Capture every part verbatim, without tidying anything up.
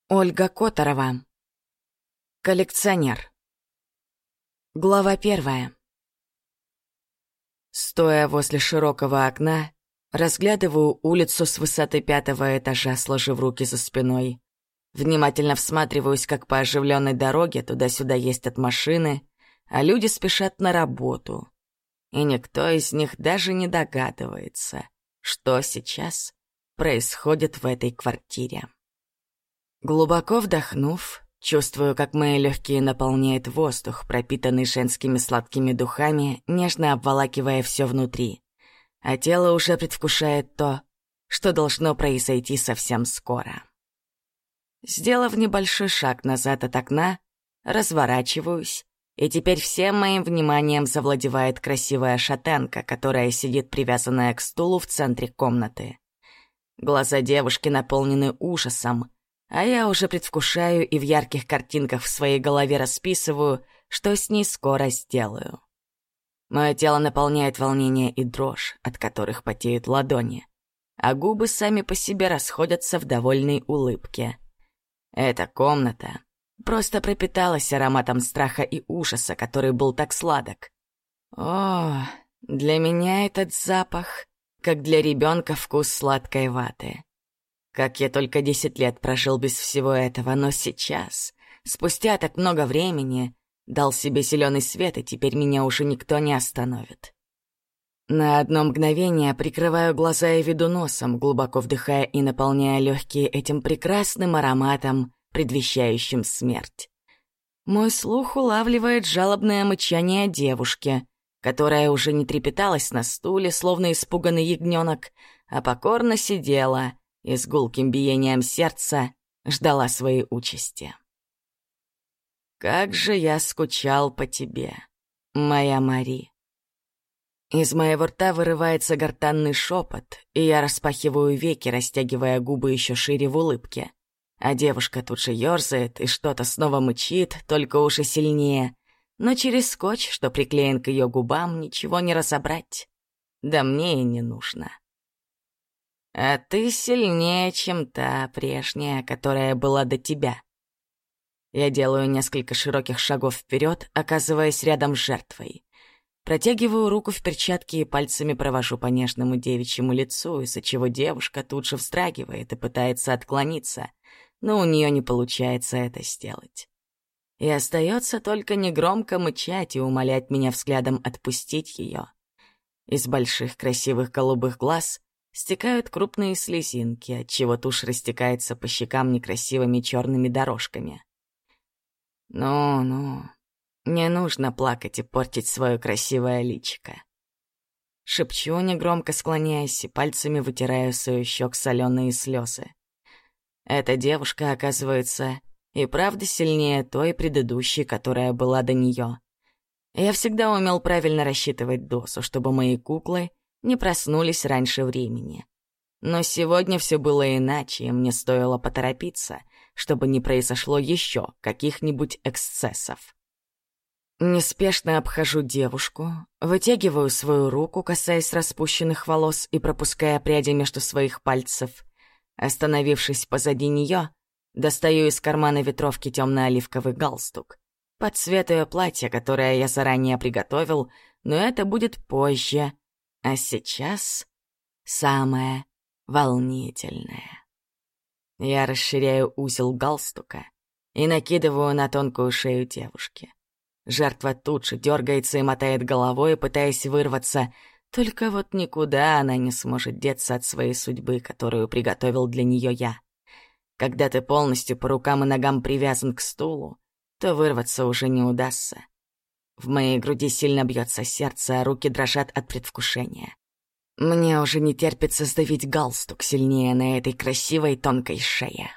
Ольга Которова. Коллекционер. Глава первая. Стоя возле широкого окна, разглядываю улицу с высоты пятого этажа, сложив руки за спиной. Внимательно всматриваюсь, как по оживленной дороге туда-сюда ездят машины, а люди спешат на работу. И никто из них даже не догадывается, что сейчас происходит в этой квартире. Глубоко вдохнув, чувствую, как мои легкие наполняет воздух, пропитанный женскими сладкими духами, нежно обволакивая все внутри. А тело уже предвкушает то, что должно произойти совсем скоро. Сделав небольшой шаг назад от окна, разворачиваюсь, и теперь всем моим вниманием завладевает красивая шатенка, которая сидит привязанная к стулу в центре комнаты. Глаза девушки наполнены ужасом, а я уже предвкушаю и в ярких картинках в своей голове расписываю, что с ней скоро сделаю. Мое тело наполняет волнение и дрожь, от которых потеют ладони, а губы сами по себе расходятся в довольной улыбке. Эта комната просто пропиталась ароматом страха и ужаса, который был так сладок. О, для меня этот запах, как для ребенка вкус сладкой ваты. Как я только десять лет прожил без всего этого, но сейчас, спустя так много времени, дал себе зеленый свет, и теперь меня уже никто не остановит. На одно мгновение прикрываю глаза и веду носом, глубоко вдыхая и наполняя легкие этим прекрасным ароматом, предвещающим смерть. Мой слух улавливает жалобное мычание девушки, которая уже не трепеталась на стуле, словно испуганный ягненок, а покорно сидела и с гулким биением сердца ждала своей участи. «Как же я скучал по тебе, моя Мари!» Из моего рта вырывается гортанный шепот, и я распахиваю веки, растягивая губы еще шире в улыбке. А девушка тут же ёрзает и что-то снова мычит, только уже сильнее, но через скотч, что приклеен к ее губам, ничего не разобрать. Да мне и не нужно. А ты сильнее, чем та прежняя, которая была до тебя. Я делаю несколько широких шагов вперед, оказываясь рядом с жертвой. Протягиваю руку в перчатке и пальцами провожу по нежному девичьему лицу, из-за чего девушка тут же вздрагивает и пытается отклониться, но у нее не получается это сделать. И остается только негромко мычать и умолять меня взглядом отпустить ее. Из больших красивых голубых глаз стекают крупные слезинки, отчего тушь растекается по щекам некрасивыми черными дорожками. Ну-ну, не нужно плакать и портить свое красивое личико. Шепчу, негромко склоняясь, и пальцами вытираю с ее щек соленые слезы. Эта девушка, оказывается, и правда сильнее той предыдущей, которая была до нее. Я всегда умел правильно рассчитывать дозу, чтобы мои куклы не проснулись раньше времени. Но сегодня все было иначе, и мне стоило поторопиться, чтобы не произошло еще каких-нибудь эксцессов. Неспешно обхожу девушку, вытягиваю свою руку, касаясь распущенных волос и пропуская пряди между своих пальцев. Остановившись позади нее, достаю из кармана ветровки темно-оливковый галстук. Под цвет ее платья, которое я заранее приготовил, но это будет позже. А сейчас самое волнительное. Я расширяю узел галстука и накидываю на тонкую шею девушки. Жертва тут же дергается и мотает головой, пытаясь вырваться, только вот никуда она не сможет деться от своей судьбы, которую приготовил для нее я. Когда ты полностью по рукам и ногам привязан к стулу, то вырваться уже не удастся. В моей груди сильно бьется сердце, а руки дрожат от предвкушения. Мне уже не терпится сдавить галстук сильнее на этой красивой тонкой шее.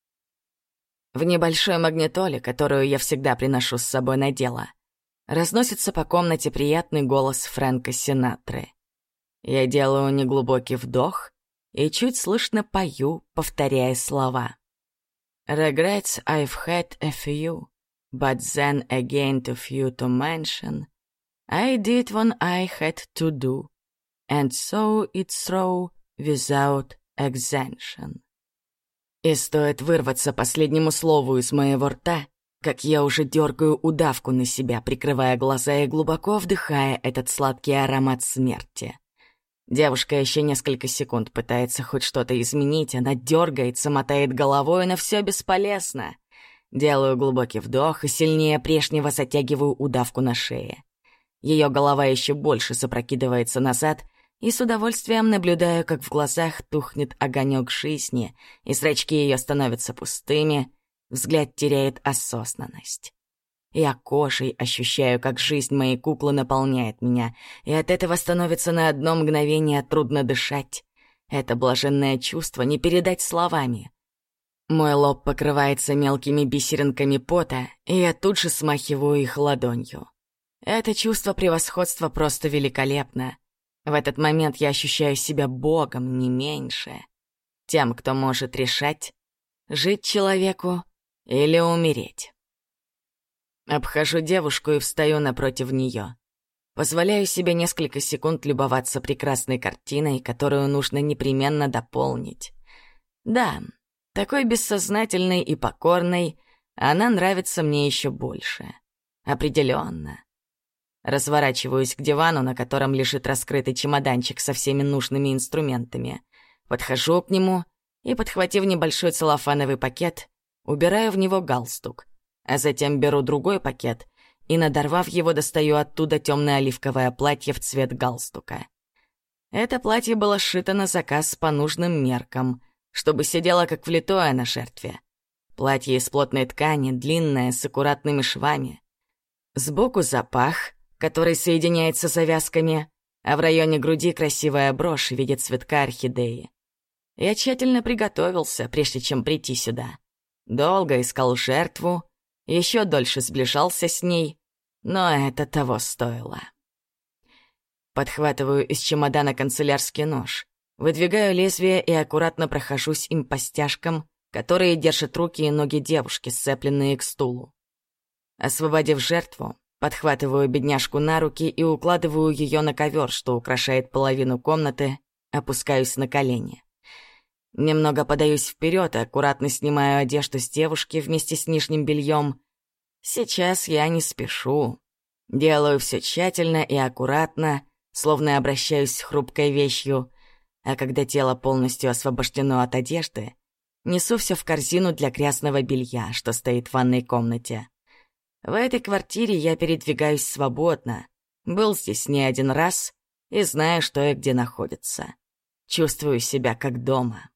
В небольшой магнитоле, которую я всегда приношу с собой на дело, разносится по комнате приятный голос Фрэнка Синатры. Я делаю неглубокий вдох и чуть слышно пою, повторяя слова. «Regrets I've had a few, but then again too few to mention. I did what I had to do, and so it's through without exemption». И стоит вырваться последнему слову из моего рта, как я уже дергаю удавку на себя, прикрывая глаза и глубоко вдыхая этот сладкий аромат смерти. Девушка еще несколько секунд пытается хоть что-то изменить, она дергается, мотает головой, но все бесполезно. Делаю глубокий вдох и сильнее прежнего затягиваю удавку на шее. Ее голова еще больше запрокидывается назад, и с удовольствием наблюдаю, как в глазах тухнет огонек жизни, и зрачки ее становятся пустыми, взгляд теряет осознанность. Я кожей ощущаю, как жизнь моей куклы наполняет меня, и от этого становится на одно мгновение трудно дышать. Это блаженное чувство не передать словами. Мой лоб покрывается мелкими бисеринками пота, и я тут же смахиваю их ладонью. Это чувство превосходства просто великолепно. В этот момент я ощущаю себя богом, не меньше. Тем, кто может решать, жить человеку или умереть. Обхожу девушку и встаю напротив нее. Позволяю себе несколько секунд любоваться прекрасной картиной, которую нужно непременно дополнить. Да, такой бессознательной и покорной она нравится мне еще больше. Определенно. Разворачиваюсь к дивану, на котором лежит раскрытый чемоданчик со всеми нужными инструментами. Подхожу к нему и, подхватив небольшой целлофановый пакет, убираю в него галстук, а затем беру другой пакет и, надорвав его, достаю оттуда темное оливковое платье в цвет галстука. Это платье было сшито на заказ по нужным меркам, чтобы сидело как влитое на жертве. Платье из плотной ткани, длинное, с аккуратными швами. Сбоку запах, который соединяется завязками, а в районе груди красивая брошь в виде цветка орхидеи. Я тщательно приготовился, прежде чем прийти сюда. Долго искал жертву, еще дольше сближался с ней, но это того стоило. Подхватываю из чемодана канцелярский нож, выдвигаю лезвие и аккуратно прохожусь им по стяжкам, которые держат руки и ноги девушки, сцепленные к стулу. Освободив жертву, подхватываю бедняжку на руки и укладываю ее на ковер, что украшает половину комнаты, опускаюсь на колени. Немного подаюсь вперед и аккуратно снимаю одежду с девушки вместе с нижним бельем. Сейчас я не спешу. Делаю все тщательно и аккуратно, словно обращаюсь с хрупкой вещью, а когда тело полностью освобождено от одежды, несу все в корзину для грязного белья, что стоит в ванной комнате. В этой квартире я передвигаюсь свободно, был здесь не один раз и знаю, что и где находится. Чувствую себя как дома.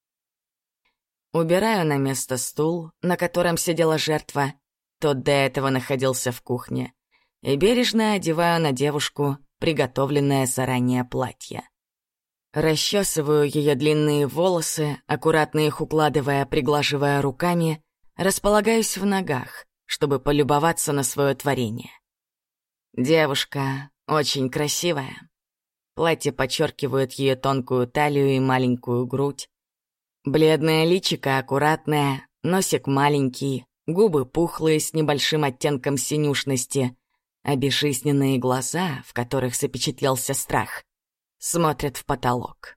Убираю на место стул, на котором сидела жертва, тот до этого находился в кухне, и бережно одеваю на девушку приготовленное заранее платье. Расчесываю ее длинные волосы, аккуратно их укладывая, приглаживая руками, располагаюсь в ногах, чтобы полюбоваться на свое творение. Девушка очень красивая. Платье подчеркивает ее тонкую талию и маленькую грудь. Бледное личико аккуратное, носик маленький, губы пухлые с небольшим оттенком синюшности, а безжизненные глаза, в которых запечатлелся страх, смотрят в потолок.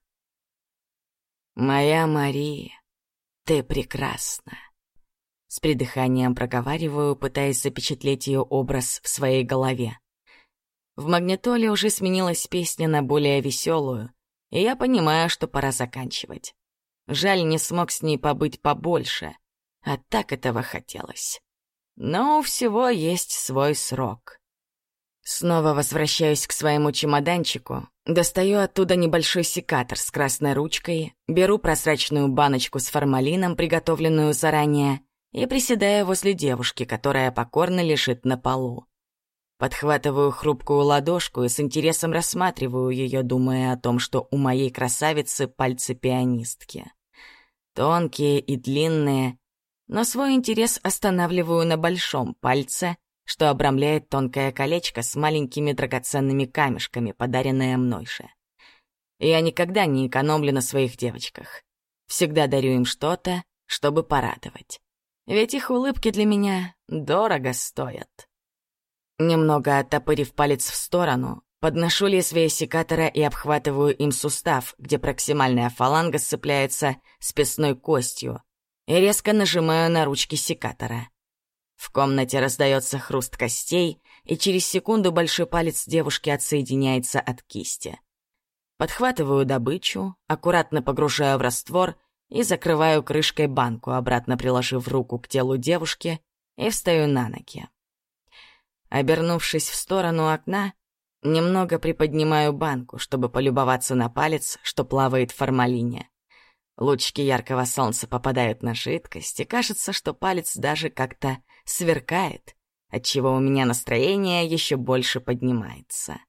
«Моя Мария, ты прекрасна», — с придыханием проговариваю, пытаясь запечатлеть ее образ в своей голове. В магнитоле уже сменилась песня на более веселую, и я понимаю, что пора заканчивать. Жаль, не смог с ней побыть побольше, а так этого хотелось. Но у всего есть свой срок. Снова возвращаюсь к своему чемоданчику, достаю оттуда небольшой секатор с красной ручкой, беру прозрачную баночку с формалином, приготовленную заранее, и приседаю возле девушки, которая покорно лежит на полу. Подхватываю хрупкую ладошку и с интересом рассматриваю ее, думая о том, что у моей красавицы пальцы пианистки. Тонкие и длинные, но свой интерес останавливаю на большом пальце, что обрамляет тонкое колечко с маленькими драгоценными камешками, подаренное мной же. Я никогда не экономлю на своих девочках. Всегда дарю им что-то, чтобы порадовать. Ведь их улыбки для меня дорого стоят. Немного оттопырив палец в сторону, подношу лезвие секатора и обхватываю им сустав, где проксимальная фаланга сцепляется с пястной костью, и резко нажимаю на ручки секатора. В комнате раздается хруст костей, и через секунду большой палец девушки отсоединяется от кисти. Подхватываю добычу, аккуратно погружаю в раствор и закрываю крышкой банку, обратно приложив руку к телу девушки, и встаю на ноги. Обернувшись в сторону окна, немного приподнимаю банку, чтобы полюбоваться на палец, что плавает в формалине. Лучики яркого солнца попадают на жидкость, и кажется, что палец даже как-то сверкает, отчего у меня настроение еще больше поднимается.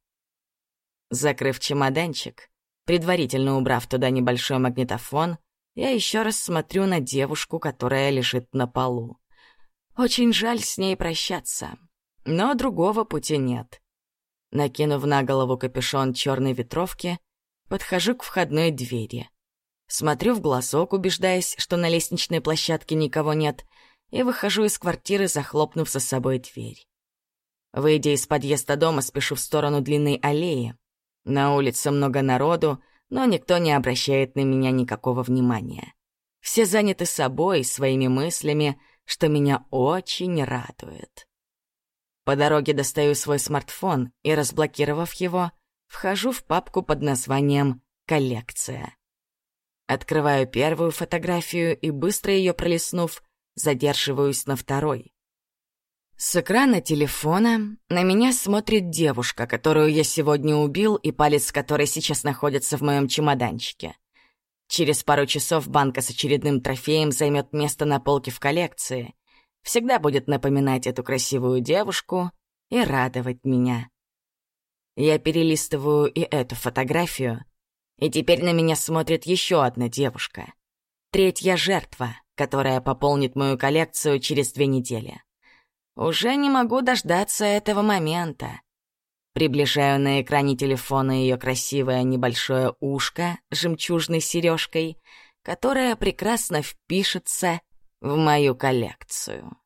Закрыв чемоданчик, предварительно убрав туда небольшой магнитофон, я еще раз смотрю на девушку, которая лежит на полу. Очень жаль с ней прощаться, но другого пути нет. Накинув на голову капюшон черной ветровки, подхожу к входной двери. Смотрю в глазок, убеждаясь, что на лестничной площадке никого нет, и выхожу из квартиры, захлопнув за собой дверь. Выйдя из подъезда дома, спешу в сторону длинной аллеи. На улице много народу, но никто не обращает на меня никакого внимания. Все заняты собой, своими мыслями, что меня очень радует. По дороге достаю свой смартфон и, разблокировав его, вхожу в папку под названием «Коллекция». Открываю первую фотографию и, быстро ее пролистнув, задерживаюсь на второй. С экрана телефона на меня смотрит девушка, которую я сегодня убил и палец которой сейчас находится в моем чемоданчике. Через пару часов банка с очередным трофеем займет место на полке в коллекции. Всегда будет напоминать эту красивую девушку и радовать меня. Я перелистываю и эту фотографию, и теперь на меня смотрит еще одна девушка. Третья жертва, которая пополнит мою коллекцию через две недели. Уже не могу дождаться этого момента. Приближаю на экране телефона ее красивое небольшое ушко с жемчужной сережкой, которая прекрасно впишется в мою коллекцию.